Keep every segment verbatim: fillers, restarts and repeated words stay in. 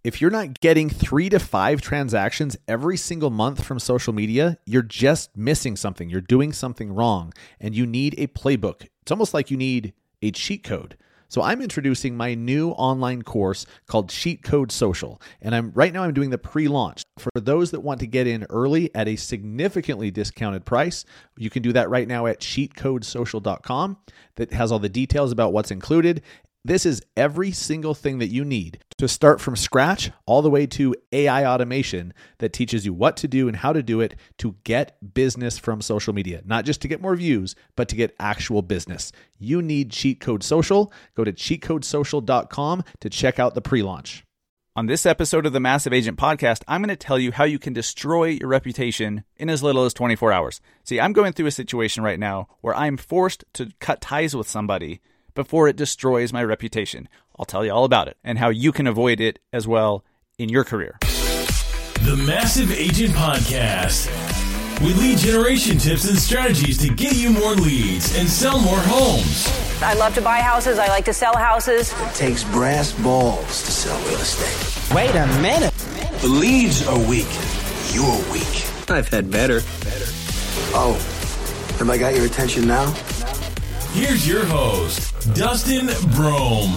If you're not getting three to five transactions every single month from social media, you're just missing something. You're doing something wrong, and you need a playbook. It's almost like you need a cheat code. So I'm introducing my new online course called Cheat Code Social. And I'm right now I'm doing the pre-launch. For those that want to get in early at a significantly discounted price, you can do that right now at cheat code social dot com. That has all the details about what's included. This is every single thing that you need to start from scratch all the way to A I automation that teaches you what to do and how to do it to get business from social media. Not just to get more views, but to get actual business. You need Cheat Code Social. Go to cheat code social dot com to check out the pre-launch. On this episode of the Massive Agent Podcast, I'm going to tell you how you can destroy your reputation in as little as twenty-four hours. See, I'm going through a situation right now where I'm forced to cut ties with somebody before it destroys my reputation. I'll tell you all about it and how you can avoid it as well in your career. The Massive Agent Podcast, with lead generation tips and strategies to get you more leads and sell more homes. I love to buy houses. I like to sell houses. It takes brass balls to sell real estate. Wait a minute. The leads are weak. You're weak. I've had better. Better. Oh, have I got your attention now? Here's your host, Dustin Brome.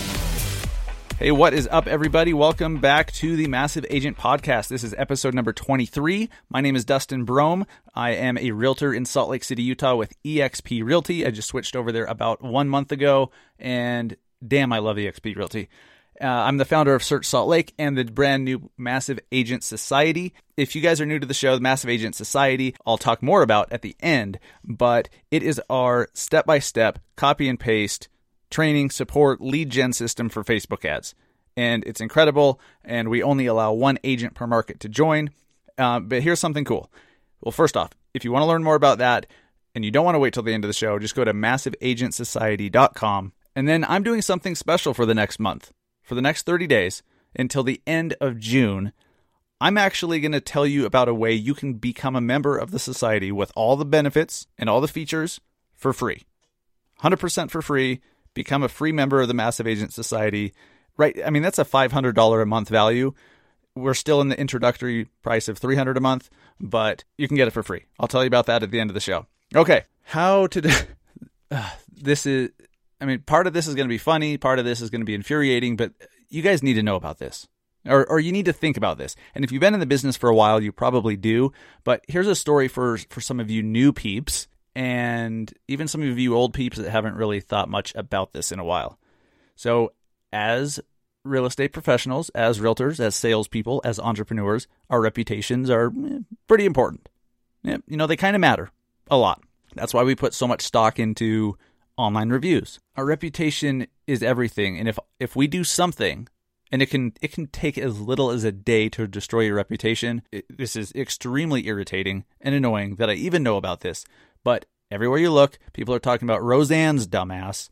Hey, what is up, everybody? Welcome back to the Massive Agent Podcast. This is episode number twenty-three. My name is Dustin Brome. I am a realtor in Salt Lake City, Utah with E X P Realty. I just switched over there about one month ago, and damn, I love E X P Realty. Uh, I'm the founder of Search Salt Lake and the brand new Massive Agent Society. If you guys are new to the show, the Massive Agent Society, I'll talk more about at the end, but it is our step-by-step copy and paste training, support, lead gen system for Facebook ads. And it's incredible, and we only allow one agent per market to join. Uh, but here's something cool. Well, first off, if you want to learn more about that and you don't want to wait till the end of the show, just go to massive agent society dot com. And then I'm doing something special for the next month. For the next thirty days until the end of June, I'm actually going to tell you about a way you can become a member of the society with all the benefits and all the features for free. one hundred percent for free. Become a free member of the Massive Agent Society. Right? I mean, that's a five hundred dollars a month value. We're still in the introductory price of three hundred dollars a month, but you can get it for free. I'll tell you about that at the end of the show. Okay. How to do... uh, this is... I mean, part of this is going to be funny, part of this is going to be infuriating, but you guys need to know about this, or or you need to think about this. And if you've been in the business for a while, you probably do, but here's a story for, for some of you new peeps, and even some of you old peeps that haven't really thought much about this in a while. So as real estate professionals, as realtors, as salespeople, as entrepreneurs, our reputations are pretty important. Yeah, you know, they kind of matter a lot. That's why we put so much stock into online reviews. Our reputation is everything, and if if we do something, and it can it can take as little as a day to destroy your reputation, it, this is extremely irritating and annoying that I even know about this. But everywhere you look, people are talking about Roseanne's dumbass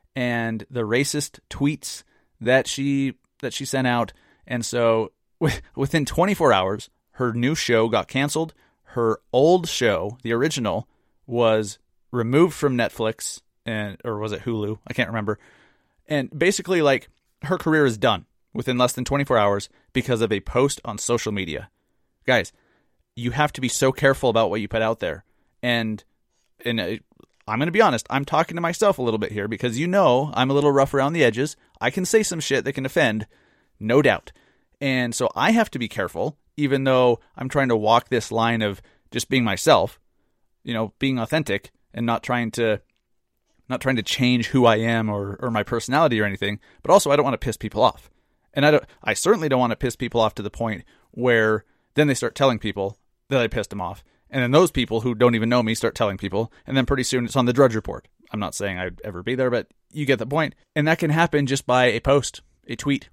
and the racist tweets that she that she sent out, and so within twenty-four hours, her new show got canceled. Her old show, the original, was removed from Netflix. And, or was it Hulu? I can't remember. And basically, like, her career is done within less than twenty-four hours because of a post on social media. Guys, you have to be so careful about what you put out there. And and uh, I'm going to be honest, I'm talking to myself a little bit here because you know I'm a little rough around the edges. I can say some shit that can offend, no doubt. And so I have to be careful, even though I'm trying to walk this line of just being myself, you know, being authentic and not trying to Not trying to change who I am or, or my personality or anything, but also I don't want to piss people off. And I don't, I certainly don't want to piss people off to the point where then they start telling people that I pissed them off. And then those people who don't even know me start telling people. And then pretty soon it's on the Drudge Report. I'm not saying I'd ever be there, but you get the point. And that can happen just by a post, a tweet,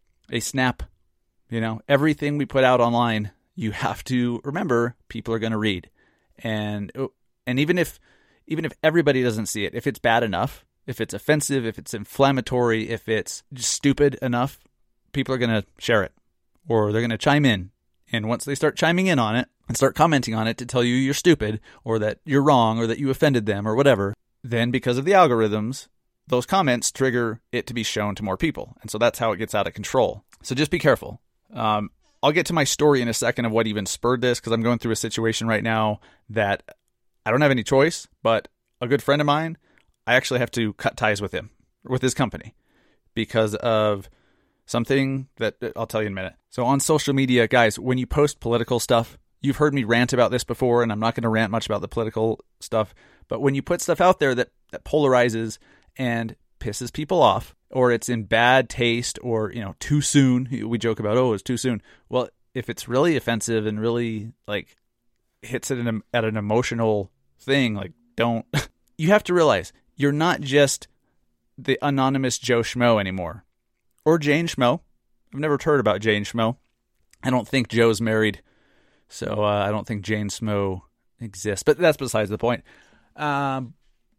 a snap. You know, everything we put out online, you have to remember people are going to read. And, and even if, Even if everybody doesn't see it, if it's bad enough, if it's offensive, if it's inflammatory, if it's just stupid enough, people are going to share it or they're going to chime in. And once they start chiming in on it and start commenting on it to tell you you're stupid or that you're wrong or that you offended them or whatever, then because of the algorithms, those comments trigger it to be shown to more people. And so that's how it gets out of control. So just be careful. Um, I'll get to my story in a second of what even spurred this, because I'm going through a situation right now that I don't have any choice, but a good friend of mine, I actually have to cut ties with him, with his company, because of something that I'll tell you in a minute. So on social media, guys, when you post political stuff, you've heard me rant about this before, and I'm not going to rant much about the political stuff, but when you put stuff out there that, that polarizes and pisses people off, or it's in bad taste, or, you know, too soon, we joke about, oh, it's too soon. Well, if it's really offensive and really, like, hits it in a, at an emotional thing, like, don't. You have to realize you're not just the anonymous Joe Schmo anymore, or Jane Schmo. I've never heard about Jane Schmo. I don't think Joe's married, so uh, I don't think Jane Schmo exists, but that's besides the point. Um,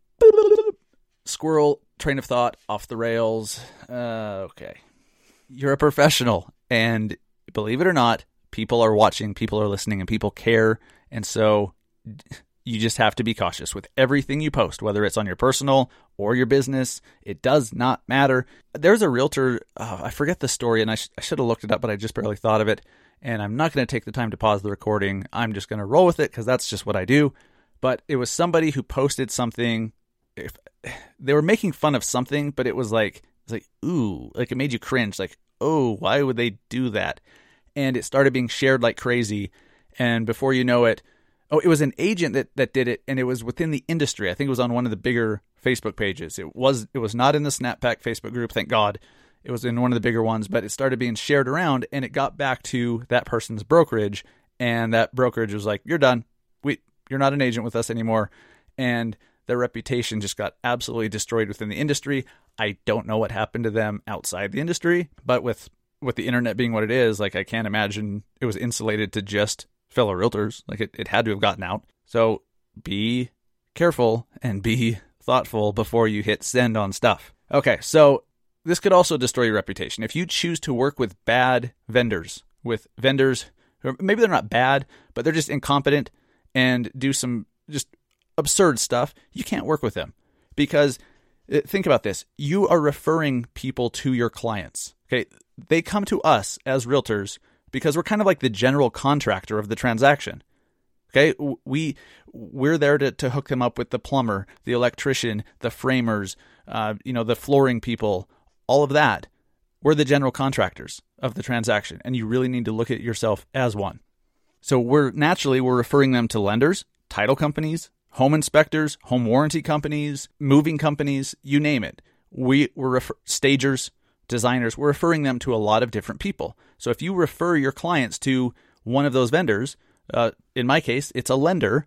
squirrel train of thought off the rails. Uh, okay. You're a professional, and believe it or not, people are watching, people are listening, and people care. And so you just have to be cautious with everything you post, whether it's on your personal or your business. It does not matter. There's a realtor, oh, I forget the story, and I, sh- I should have looked it up, but I just barely thought of it. And I'm not going to take the time to pause the recording. I'm just going to roll with it because that's just what I do. But it was somebody who posted something. If they were making fun of something, but it was like, it was like, ooh, like it made you cringe. Like, oh, why would they do that? And it started being shared like crazy. And before you know it, oh, it was an agent that, that did it, and it was within the industry. I think it was on one of the bigger Facebook pages. It was it was not in the Snapback Facebook group, thank God. It was in one of the bigger ones, but it started being shared around, and it got back to that person's brokerage, and that brokerage was like, you're done. We you're not an agent with us anymore. And their reputation just got absolutely destroyed within the industry. I don't know what happened to them outside the industry, but with with the internet being what it is, like, I can't imagine it was insulated to just fellow realtors. Like, it, it had to have gotten out. So be careful and be thoughtful before you hit send on stuff. Okay, so this could also destroy your reputation. If you choose to work with bad vendors, with vendors who maybe they're not bad, but they're just incompetent and do some just absurd stuff, you can't work with them. Because think about this. You are referring people to your clients. Okay, they come to us as realtors because we're kind of like the general contractor of the transaction. Okay, we we're there to, to hook them up with the plumber, the electrician, the framers, uh, you know, the flooring people, all of that. We're the general contractors of the transaction, and you really need to look at yourself as one. So we're naturally we're referring them to lenders, title companies, home inspectors, home warranty companies, moving companies, you name it. We we're refer- stagers, designers. We're referring them to a lot of different people. So if you refer your clients to one of those vendors, uh, in my case, it's a lender,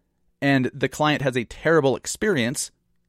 and the client has a terrible experience,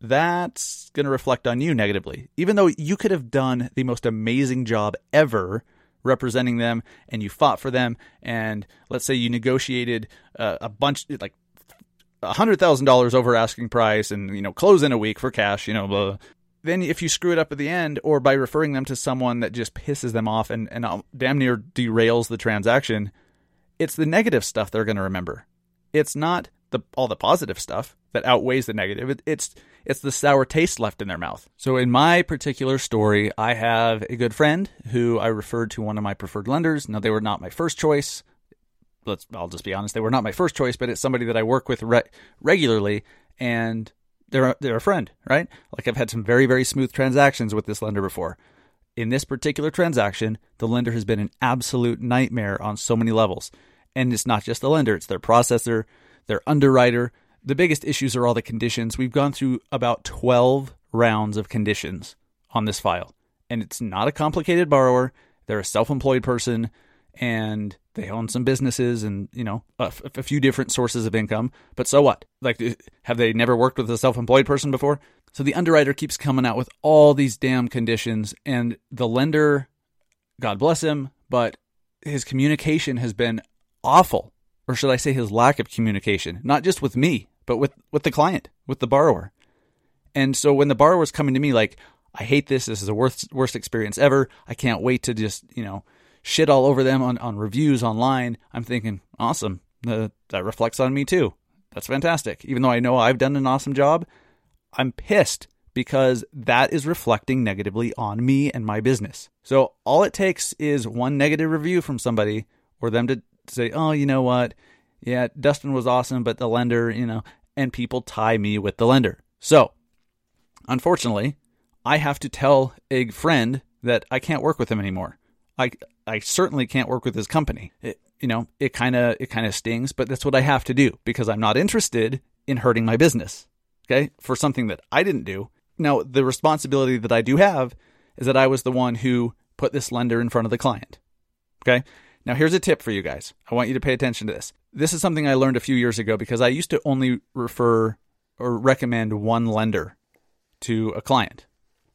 that's going to reflect on you negatively. Even though you could have done the most amazing job ever representing them, and you fought for them, and let's say you negotiated uh, a bunch, like one hundred thousand dollars over asking price, and, you know, close in a week for cash, you know, blah, blah. Then if you screw it up at the end, or by referring them to someone that just pisses them off and, and damn near derails the transaction, it's the negative stuff they're going to remember. It's not the all the positive stuff that outweighs the negative. It, it's it's the sour taste left in their mouth. So in my particular story, I have a good friend who I referred to one of my preferred lenders. Now, they were not my first choice. Let's I'll just be honest. They were not my first choice, but it's somebody that I work with re- regularly, and They're a, they're a friend, right? Like, I've had some very, very smooth transactions with this lender before. In this particular transaction, the lender has been an absolute nightmare on so many levels. And it's not just the lender, it's their processor, their underwriter. The biggest issues are all the conditions. We've gone through about twelve rounds of conditions on this file. And it's not a complicated borrower. They're a self-employed person, and they own some businesses and, you know, a, a few different sources of income. But so what? Like, have they never worked with a self-employed person before? So the underwriter keeps coming out with all these damn conditions, and the lender, God bless him, but his communication has been awful. Or should I say his lack of communication, not just with me, but with, with the client, with the borrower. And so when the borrower's coming to me like, I hate this, this is the worst, worst experience ever, I can't wait to just, you know, shit all over them on, on reviews online, I'm thinking, awesome, uh, that reflects on me too. That's fantastic. Even though I know I've done an awesome job, I'm pissed because that is reflecting negatively on me and my business. So all it takes is one negative review from somebody or them to say, oh, you know what? Yeah, Dustin was awesome, but the lender, you know, and people tie me with the lender. So unfortunately, I have to tell a friend that I can't work with him anymore. I I certainly can't work with his company. It, you know, it kind of it kind of stings, but that's what I have to do because I'm not interested in hurting my business. Okay, for something that I didn't do. Now, the responsibility that I do have is that I was the one who put this lender in front of the client. Okay, now here's a tip for you guys. I want you to pay attention to this. This is something I learned a few years ago because I used to only refer or recommend one lender to a client.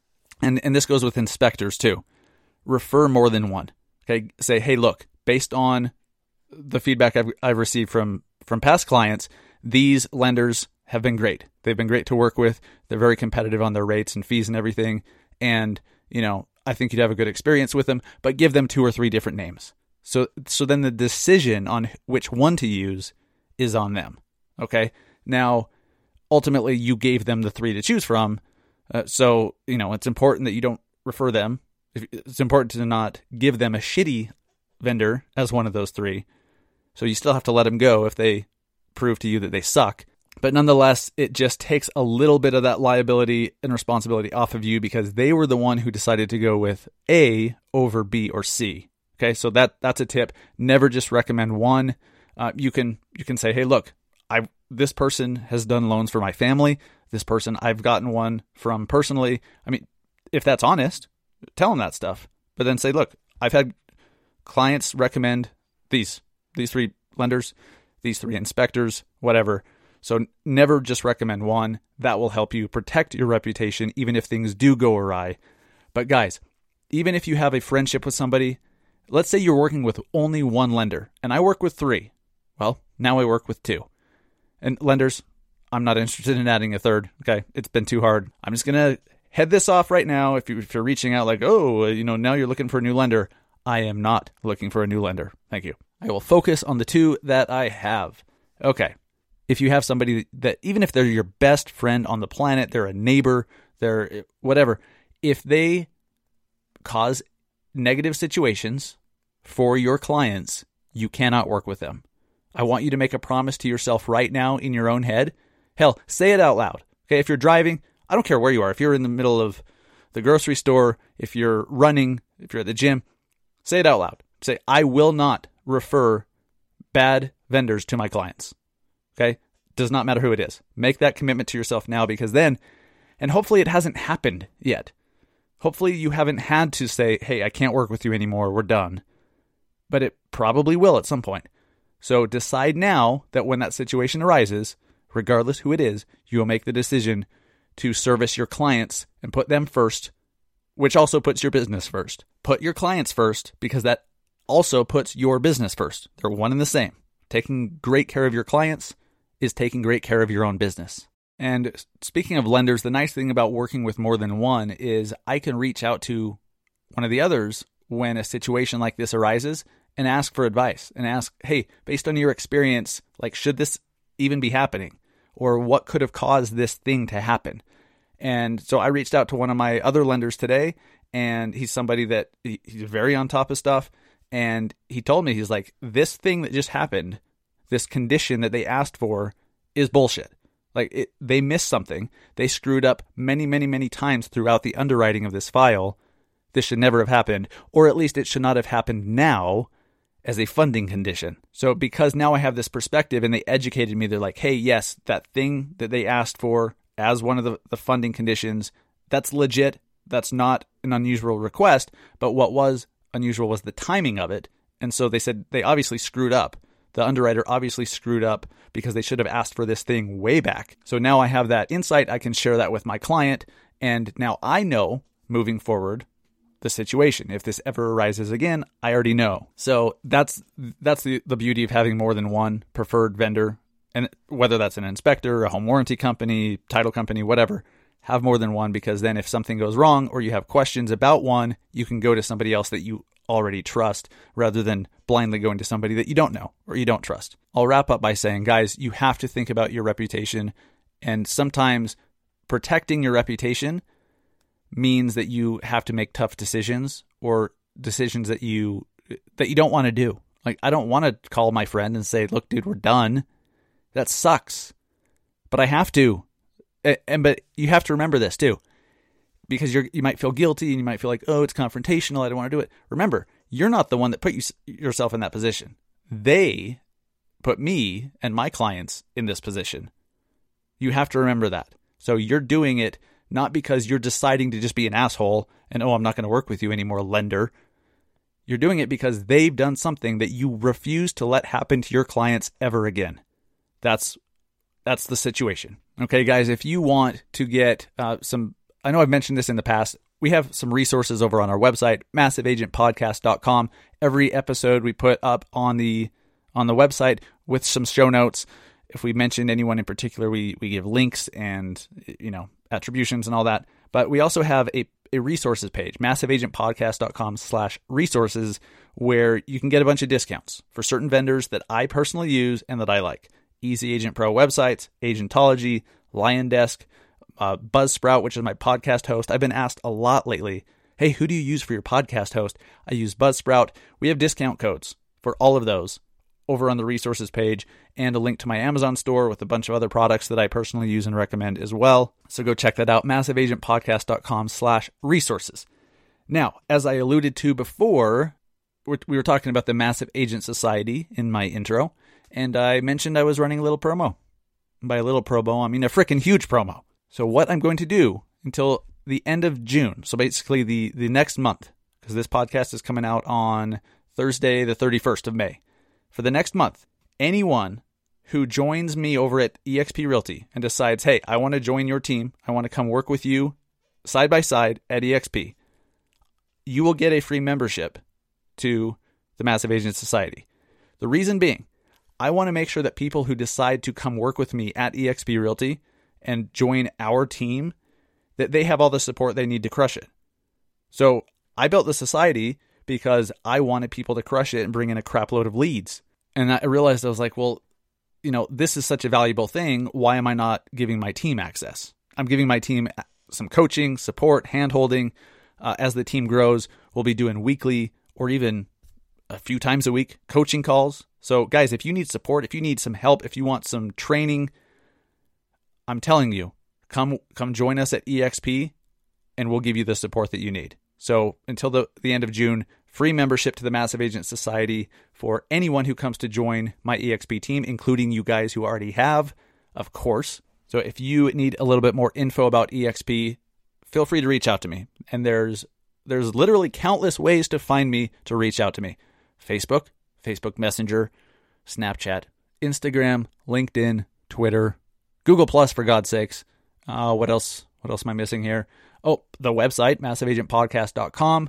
And and this goes with inspectors too. Refer more than one. Okay, say, hey, look, based on the feedback I've, I've received from, from past clients, these lenders have been great. They've been great to work with. They're very competitive on their rates and fees and everything. And, you know, I think you'd have a good experience with them, but give them two or three different names. So, so then the decision on which one to use is on them. Okay. Now, ultimately you gave them the three to choose from. Uh, so, you know, it's important that you don't refer them. It's important to not give them a shitty vendor as one of those three. So you still have to let them go if they prove to you that they suck. But nonetheless, it just takes a little bit of that liability and responsibility off of you because they were the one who decided to go with A over B or C. Okay, so that that's a tip. Never just recommend one. Uh, you can you can say, hey, look, I this person has done loans for my family. This person I've gotten one from personally. I mean, if that's honest, tell them that stuff. But then say, look, I've had clients recommend these these three lenders, these three inspectors, whatever. So never just recommend one. That will help you protect your reputation, even if things do go awry. But guys, even if you have a friendship with somebody, let's say you're working with only one lender, and I work with three. Well, now I work with two. And lenders, I'm not interested in adding a third. Okay, it's been too hard. I'm just going to head this off right now. If, you, if you're reaching out like, oh, you know, now you're looking for a new lender, I am not looking for a new lender. Thank you. I will focus on the two that I have. Okay. If you have somebody that, even if they're your best friend on the planet, they're a neighbor, they're whatever, if they cause negative situations for your clients, you cannot work with them. I want you to make a promise to yourself right now in your own head. Hell, say it out loud. Okay, if you're driving, I don't care where you are. If you're in the middle of the grocery store, if you're running, if you're at the gym, say it out loud. Say, I will not refer bad vendors to my clients. Okay? Does not matter who it is. Make that commitment to yourself now because then, and hopefully it hasn't happened yet. Hopefully you haven't had to say, hey, I can't work with you anymore. We're done. But it probably will at some point. So decide now that when that situation arises, regardless who it is, you will make the decision to service your clients and put them first, which also puts your business first. Put your clients first because that also puts your business first. They're one and the same. Taking great care of your clients is taking great care of your own business. And speaking of lenders, the nice thing about working with more than one is I can reach out to one of the others when a situation like this arises and ask for advice and ask, hey, based on your experience, like, should this even be happening? Or what could have caused this thing to happen? And so I reached out to one of my other lenders today, and he's somebody that he, he's very on top of stuff. And he told me, he's like, this thing that just happened, this condition that they asked for is bullshit. Like it, they missed something. They screwed up many, many, many times throughout the underwriting of this file. This should never have happened, or at least it should not have happened now as a funding condition. So because now I have this perspective and they educated me, they're like, hey, yes, that thing that they asked for as one of the, the funding conditions, that's legit. That's not an unusual request. But what was unusual was the timing of it. And so they said they obviously screwed up. The underwriter obviously screwed up because they should have asked for this thing way back. So now I have that insight. I can share that with my client. And now I know moving forward the situation. If this ever arises again, I already know. So that's that's the, the beauty of having more than one preferred vendor. And whether that's an inspector, a home warranty company, title company, whatever, have more than one, because then if something goes wrong or you have questions about one, you can go to somebody else that you already trust rather than blindly going to somebody that you don't know or you don't trust. I'll wrap up by saying, guys, you have to think about your reputation. And sometimes protecting your reputation means that you have to make tough decisions or decisions that you that you don't want to do. Like, I don't want to call my friend and say, look, dude, we're done. That sucks. But I have to. And but you have to remember this too, because you're you might feel guilty and you might feel like, oh, it's confrontational, I don't want to do it. Remember, you're not the one that put you, yourself in that position. They put me and my clients in this position. You have to remember that. So you're doing it not because you're deciding to just be an asshole and, oh, I'm not going to work with you anymore, lender. You're doing it because they've done something that you refuse to let happen to your clients ever again. That's that's the situation. Okay, guys, if you want to get uh, some, I know I've mentioned this in the past, we have some resources over on our website, massive agent podcast dot com. Every episode we put up on the on the website with some show notes. If we mention anyone in particular, we we give links and, you know, attributions and all that. But we also have a, a resources page, massive agent podcast dot com slash resources, where you can get a bunch of discounts for certain vendors that I personally use and that I like. Easy Agent Pro websites, Agentology, LionDesk, uh, Buzzsprout, which is my podcast host. I've been asked a lot lately, hey, who do you use for your podcast host? I use Buzzsprout. We have discount codes for all of those over on the resources page, and a link to my Amazon store with a bunch of other products that I personally use and recommend as well. So go check that out, massive agent podcast dot com slash resources. Now, as I alluded to before, we were talking about the Massive Agent Society in my intro, and I mentioned I was running a little promo. By a little promo, I mean a freaking huge promo. So what I'm going to do until the end of June, so basically the, the next month, because this podcast is coming out on Thursday, the thirty-first of May. For the next month, anyone who joins me over at eXp Realty and decides, hey, I want to join your team, I want to come work with you side by side at eXp, you will get a free membership to the Massive Agent Society. The reason being, I want to make sure that people who decide to come work with me at eXp Realty and join our team, that they have all the support they need to crush it. So I built the society because I wanted people to crush it and bring in a crap load of leads. And I realized, I was like, well, you know, this is such a valuable thing. Why am I not giving my team access? I'm giving my team some coaching, support, hand-holding. Uh, as the team grows, we'll be doing weekly or even a few times a week coaching calls. So guys, if you need support, if you need some help, if you want some training, I'm telling you, come come join us at eXp and we'll give you the support that you need. So until the, the end of June, free membership to the Massive Agent Society for anyone who comes to join my eXp team, including you guys who already have, of course. So if you need a little bit more info about eXp, feel free to reach out to me. And there's there's literally countless ways to find me, to reach out to me. Facebook, Facebook Messenger, Snapchat, Instagram, LinkedIn, Twitter, Google Plus, for God's sakes. Uh, what else? What else am I missing here? Oh, the website, massive agent podcast dot com.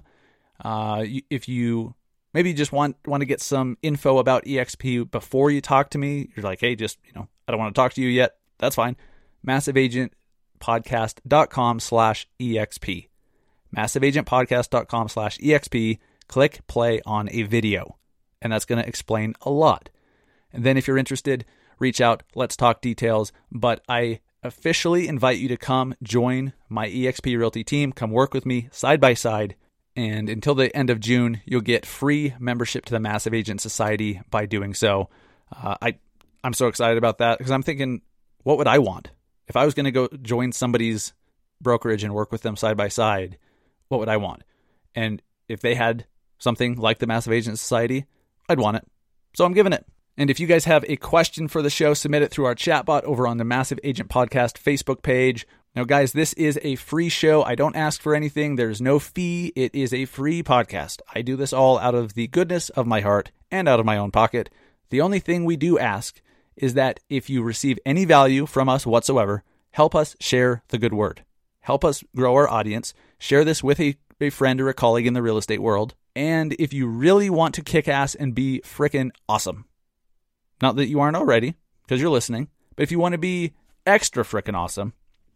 Uh, if you maybe just want, want to get some info about eXp before you talk to me, you're like, hey, just, you know, I don't want to talk to you yet. That's fine. massive agent podcast dot com slash EXP. massive agent podcast dot com slash EXP. Click play on a video, and that's going to explain a lot. And then if you're interested, reach out, let's talk details. But I officially invite you to come join my eXp Realty team, come work with me side by side. And until the end of June, you'll get free membership to the Massive Agent Society by doing so. Uh, I, I'm so excited about that because I'm thinking, what would I want? If I was going to go join somebody's brokerage and work with them side by side, what would I want? And if they had something like the Massive Agent Society, I'd want it. So I'm giving it. And if you guys have a question for the show, submit it through our chatbot over on the Massive Agent Podcast Facebook page. Now, guys, this is a free show. I don't ask for anything. There's no fee. It is a free podcast. I do this all out of the goodness of my heart and out of my own pocket. The only thing we do ask is that if you receive any value from us whatsoever, help us share the good word. Help us grow our audience. Share this with a, a friend or a colleague in the real estate world. And if you really want to kick ass and be frickin' awesome, not that you aren't already, because you're listening, but if you want to be extra frickin' awesome,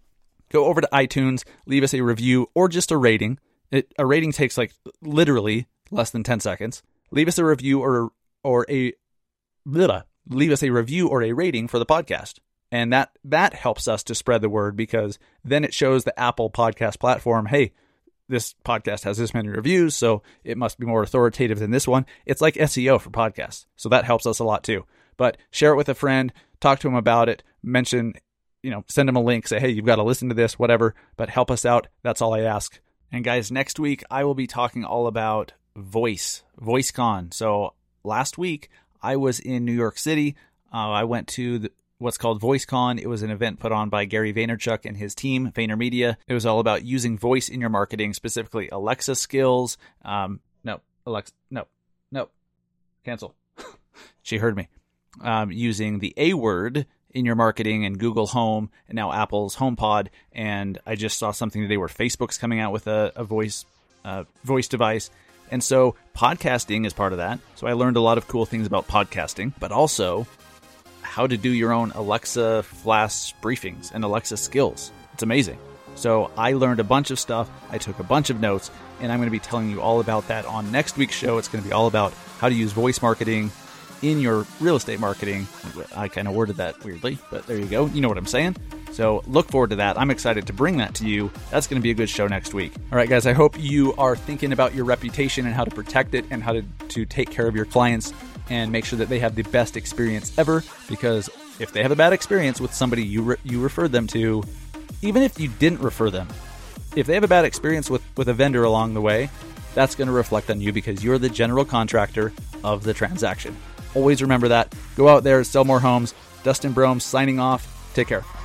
go over to iTunes, leave us a review or just a rating. It, a rating takes like literally less than ten seconds. Leave us a review or or a blah, leave us a review or a rating for the podcast. And that that helps us to spread the word, because then it shows the Apple podcast platform, hey, this podcast has this many reviews, so it must be more authoritative than this one. It's like S E O for podcasts. So that helps us a lot too. But share it with a friend, talk to them about it, mention, you know, send them a link, say, hey, you've got to listen to this, whatever, but help us out. That's all I ask. And guys, next week, I will be talking all about voice, VoiceCon. So last week, I was in New York City. Uh, I went to the, what's called VoiceCon. It was an event put on by Gary Vaynerchuk and his team, VaynerMedia. It was all about using voice in your marketing, specifically Alexa skills. Um, no, Alexa, no, no, cancel. She heard me. Um, using the A word in your marketing and Google Home and now Apple's HomePod. And I just saw something today where Facebook's coming out with a, a voice uh, voice device. And so podcasting is part of that. So I learned a lot of cool things about podcasting, but also how to do your own Alexa flash briefings and Alexa skills. It's amazing. So I learned a bunch of stuff. I took a bunch of notes, and I'm going to be telling you all about that on next week's show. It's going to be all about how to use voice marketing in your real estate marketing. I kind of worded that weirdly, but there you go. You know what I'm saying? So look forward to that. I'm excited to bring that to you. That's going to be a good show next week. All right, guys, I hope you are thinking about your reputation and how to protect it and how to, to take care of your clients and make sure that they have the best experience ever. Because if they have a bad experience with somebody you re- you referred them to, even if you didn't refer them, if they have a bad experience with, with a vendor along the way, that's going to reflect on you because you're the general contractor of the transaction. Always remember that. Go out there, sell more homes. Dustin Brome signing off. Take care.